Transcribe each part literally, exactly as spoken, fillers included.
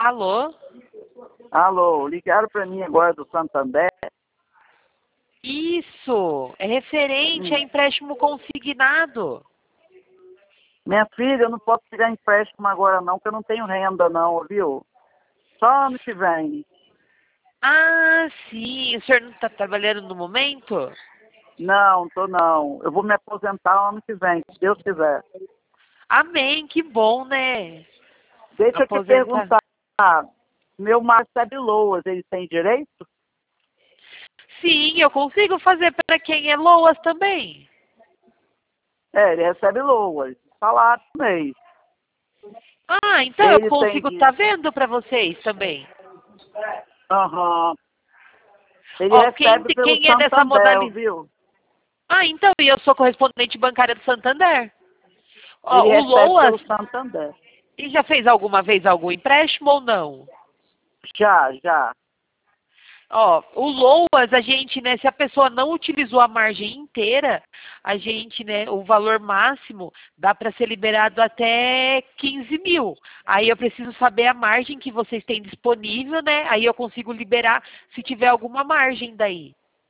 Alô? Alô, ligaram para mim agora do Santander. Isso, é referente a Hum. empréstimo consignado. Minha filha, eu não posso pegar empréstimo agora não, porque eu não tenho renda não, viu? Só ano que vem. Ah, sim, o senhor não está trabalhando no momento? Não, tô não. Eu vou me aposentar ano que vem, se Deus quiser. Amém, que bom, né? Deixa eu te Aposentar. perguntar, meu mar recebe loas, ele tem direito? Sim, eu consigo fazer para quem é Loas também. É, ele recebe loas, salário por mês. Ah, então eu Ele tem consigo de... estar vendo para vocês também. Aham. Ele Ó, quem, recebe pelo quem é dessa Santander, modalidade? viu? Ah, então, e eu sou correspondente bancária do Santander. Ó, Ele o recebe Loas, pelo Santander. e já fez alguma vez algum empréstimo ou não? Já, já. Ó, o Loas, a gente, né, se a pessoa não utilizou a margem inteira, a gente, né, o valor máximo dá para ser liberado até quinze mil. Aí eu preciso saber a margem que vocês têm disponível, né? Aí eu consigo liberar se tiver alguma margem daí.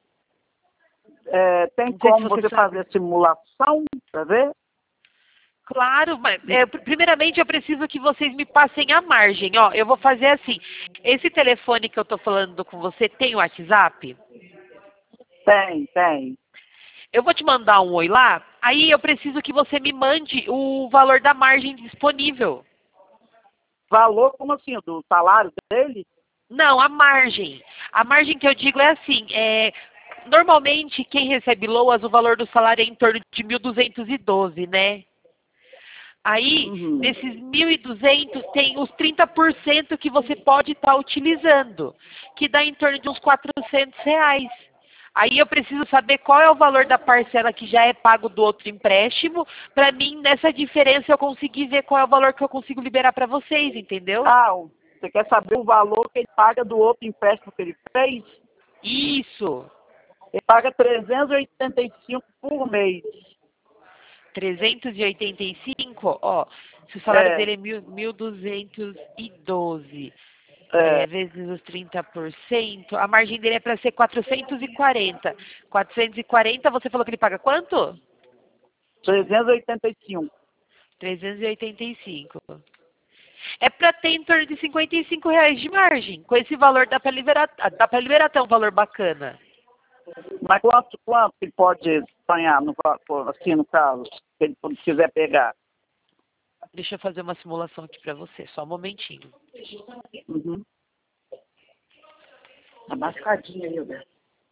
É, tem Não sei se como você você sabe. fazer simulação para ver? Claro, mas é, primeiramente eu preciso que vocês me passem a margem. Ó, eu vou fazer assim. Esse telefone que eu estou falando com você tem o WhatsApp? Tem, tem. Eu vou te mandar um oi lá. Aí eu preciso que você me mande o valor da margem disponível. Valor, como assim? Do salário dele? Não, a margem. A margem que eu digo é assim, é, normalmente quem recebe loas, o valor do salário é em torno de mil duzentos e doze, né? Aí, Uhum. nesses mil e duzentos, tem os trinta por cento que você pode estar utilizando, que dá em torno de uns quatrocentos reais. Aí eu preciso saber qual é o valor da parcela que já é pago do outro empréstimo, para mim, nessa diferença, eu conseguir ver qual é o valor que eu consigo liberar para vocês, entendeu? Ah, o- você quer saber o valor que ele paga do outro empréstimo que ele fez? Isso, Ele paga trezentos e oitenta e cinco por mês. trezentos e oitenta e cinco, ó, se o salário É, dele é mil- 1.212, é, é, vezes os trinta por cento, a margem dele é para ser quatrocentos e quarenta. quatrocentos e quarenta, você falou que ele paga quanto? trezentos e oitenta e cinco. trezentos e oitenta e cinco. É para ter em torno de cinquenta e cinco reais de margem. Com esse valor dá para liberar, dá para liberar até um valor bacana. Mas quanto, quanto ele pode ganhar, no, va- assim, no caso, se ele quiser pegar? Deixa eu fazer uma simulação aqui para você, só um momentinho. Uhum. Tá mascadinha aí, Roberto.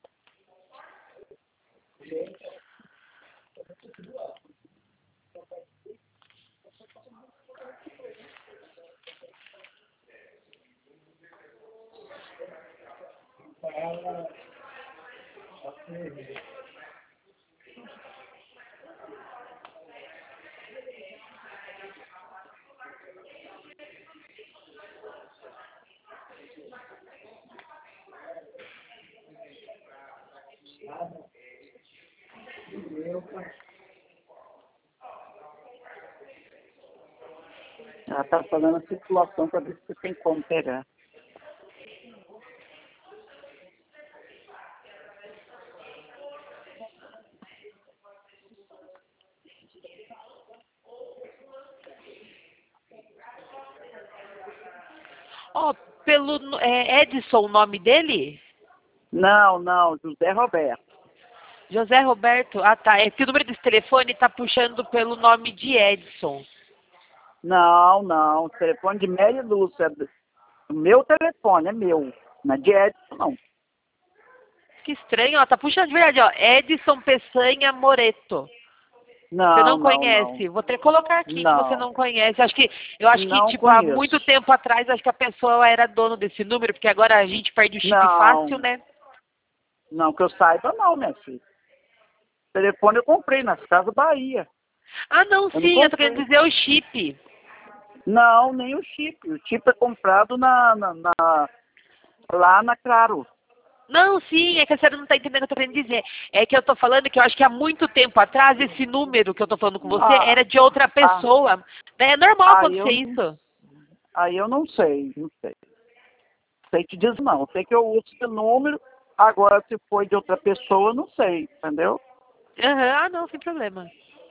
Ela tá fazendo a circulação para ver se você tem como pegar. Ó, pelo é, Edson o nome dele? Não, não, José Roberto. José Roberto. Ah, tá. É que o número desse telefone está puxando pelo nome de Edson. Não, não, o telefone de Mary Lúcia. O meu telefone é meu, não é de Edson, não. Que estranho, ó. Tá puxando de verdade, ó. Edson Peçanha Moreto. Você Não, não não, não. conhece? Vou ter que colocar aqui que você Não, não conhece. Acho que, eu acho que, não tipo, há conheço. muito tempo atrás, acho que a pessoa era dono desse número, porque agora a gente perde o chip fácil, Não, né? não que eu saiba não, minha filha. O telefone eu comprei nas Casas Bahia. Ah, não, Eu não sim, eu tô querendo comprei. dizer o chip. Não, nem o chip. O chip é comprado na, na, na- lá na Claro. Não, sim, é que a senhora não está entendendo o que eu tô querendo dizer. É que eu tô falando que eu acho que há muito tempo atrás, esse número que eu tô falando com você Ah, era de outra ah, pessoa. É normal aí eu acontecer não, isso. Aí eu não sei, não sei. Sei te dizer não. Sei que eu uso esse número, agora se foi de outra pessoa, eu não sei, entendeu? Aham, ah, não, sem problema.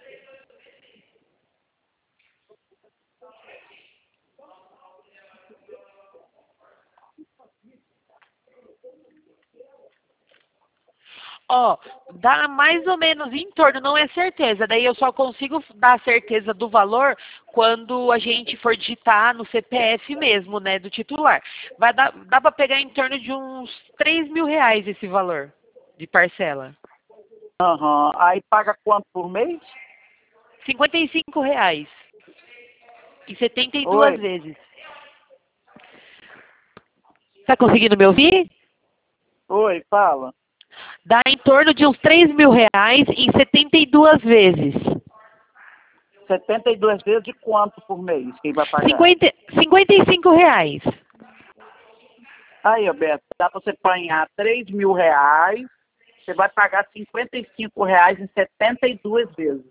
Ó, dá mais ou menos em torno, não é certeza. Daí eu só consigo dar certeza do valor quando a gente for digitar no C P F mesmo, né, do titular. Vai dar, dá para pegar em torno de uns três mil reais esse valor de parcela. Aham. Aí paga quanto por mês? cinquenta e cinco reais. Em setenta e duas Oi, vezes. Tá conseguindo me ouvir? oi, fala. Dá em torno de uns três mil reais em setenta e duas vezes. setenta e duas vezes de quanto por mês quem vai pagar? cinquenta, cinquenta e cinco reais. Aí, Roberto, dá para você apanhar três mil reais, você vai pagar cinquenta e cinco reais em setenta e duas vezes.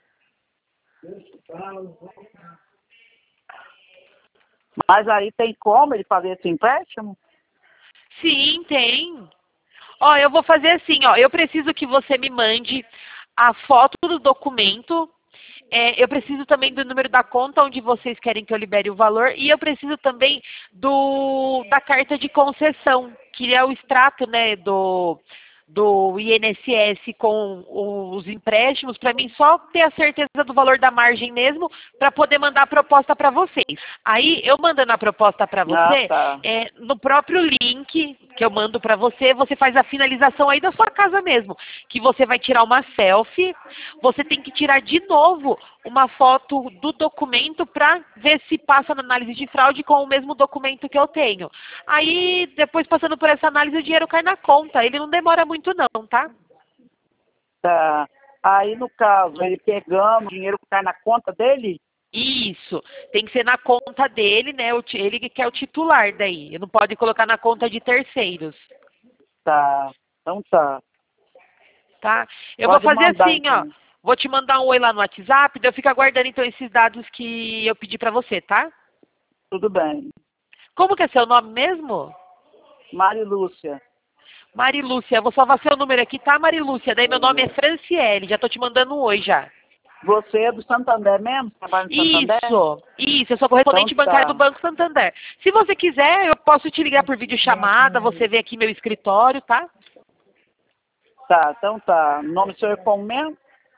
Mas aí tem como ele fazer esse empréstimo? Sim, tem. Ó, eu vou fazer assim, ó. Eu preciso que você me mande a foto do documento. É, eu preciso também do número da conta onde vocês querem que eu libere o valor. E eu preciso também do da carta de concessão, que é o extrato, né, do, do I N S S com os empréstimos, para mim só ter a certeza do valor da margem mesmo, para poder mandar a proposta para vocês. Aí, eu mandando a proposta para Ah, você, tá. é, no próprio link que eu mando para você, você faz a finalização aí da sua casa mesmo, que você vai tirar uma selfie, você tem que tirar de novo uma foto do documento para ver se passa na análise de fraude com o mesmo documento que eu tenho. Aí, depois passando por essa análise, o dinheiro cai na conta. Ele não demora muito não, tá? Tá. Aí, no caso, ele pegando, o dinheiro cai na conta dele? Isso. Tem que ser na conta dele, né? o ti- Ele que é o titular daí. Não pode colocar na conta de terceiros, Tá. Então tá. tá? Eu vou Pode fazer mandar, assim, ó. então. Vou te mandar um oi lá no WhatsApp, daí eu fico aguardando então esses dados que eu pedi pra você, tá? Tudo bem. Como que é seu nome mesmo? Mari Lúcia. Marilúcia, eu vou salvar seu número aqui, tá, Marilúcia? Daí meu nome é Franciele, já tô te mandando um oi já. Você é do Santander mesmo? Trabalha no Santander? Isso, isso, eu sou Então correspondente bancária do tá. Banco Santander. Se você quiser, eu posso te ligar por videochamada, você vê aqui meu escritório, tá? Tá, então tá. O nome do senhor é como mesmo?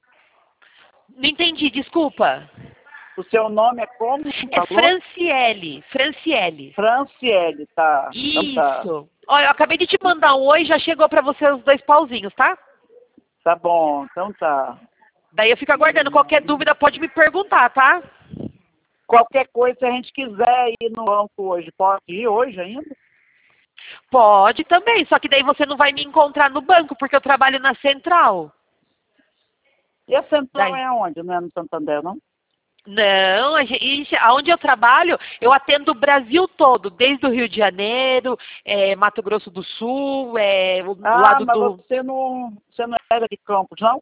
Não entendi, desculpa. O seu nome é como? É Falou? Franciele, Franciele. Franciele, tá. Então tá. Isso. Olha, eu acabei de te mandar um oi, já chegou pra você os dois pauzinhos, tá? Tá bom, então tá. Daí eu fico aguardando. Qualquer dúvida pode me perguntar, tá? Qualquer coisa, se a gente quiser ir no banco hoje, pode ir hoje ainda? Pode também, só que daí você não vai me encontrar no banco, porque eu trabalho na central. E a central Daí. é onde? Não é no Santander, não? Não, a gente, aonde eu trabalho, eu atendo o Brasil todo, desde o Rio de Janeiro, é, Mato Grosso do Sul, é, o Ah, lado mas do... você não, você não era de Campos, não?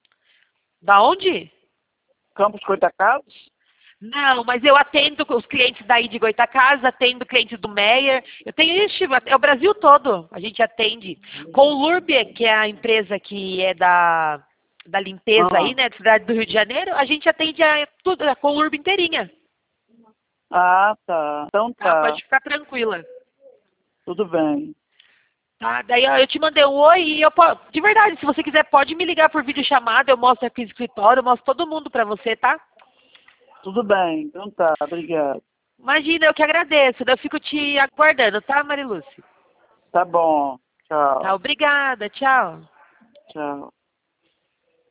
Da onde? Campos Goytacazes? Não, mas eu atendo os clientes daí de Goytacazes, atendo clientes do Meyer, eu tenho isso, é o Brasil todo, a gente atende. Com o Lurbe, que é a empresa que é da, da limpeza Ah, aí, né, da cidade do Rio de Janeiro, a gente atende a, tudo, a com o Lurbe inteirinha, ah, tá. Então tá? tá. Pode ficar tranquila. Tudo bem. Tá, daí ó, eu te mandei um oi e eu posso, de verdade, se você quiser pode me ligar por videochamada, eu mostro aqui o escritório, eu mostro todo mundo pra você, tá? Tudo bem. Então tá. Obrigado. Imagina, eu que agradeço, daí eu fico te aguardando, tá, Marilúcia? Tá bom. Tá, Tchau. obrigada, tchau. Tchau.